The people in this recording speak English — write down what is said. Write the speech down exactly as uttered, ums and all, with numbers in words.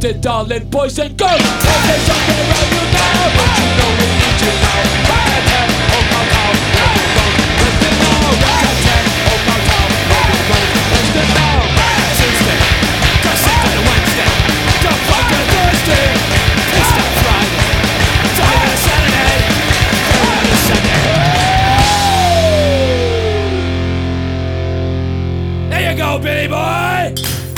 it, darling, boys and girls. There's something around you now, but you know we need you now. Back at oh my God, let it go, let it go. Back at oh my God, let it go, let it go. Tuesday, Thursday, Wednesday, don't fucking Thursday. It's not Friday, Saturday, Saturday, Saturday, Sunday. There you go, Billy boy.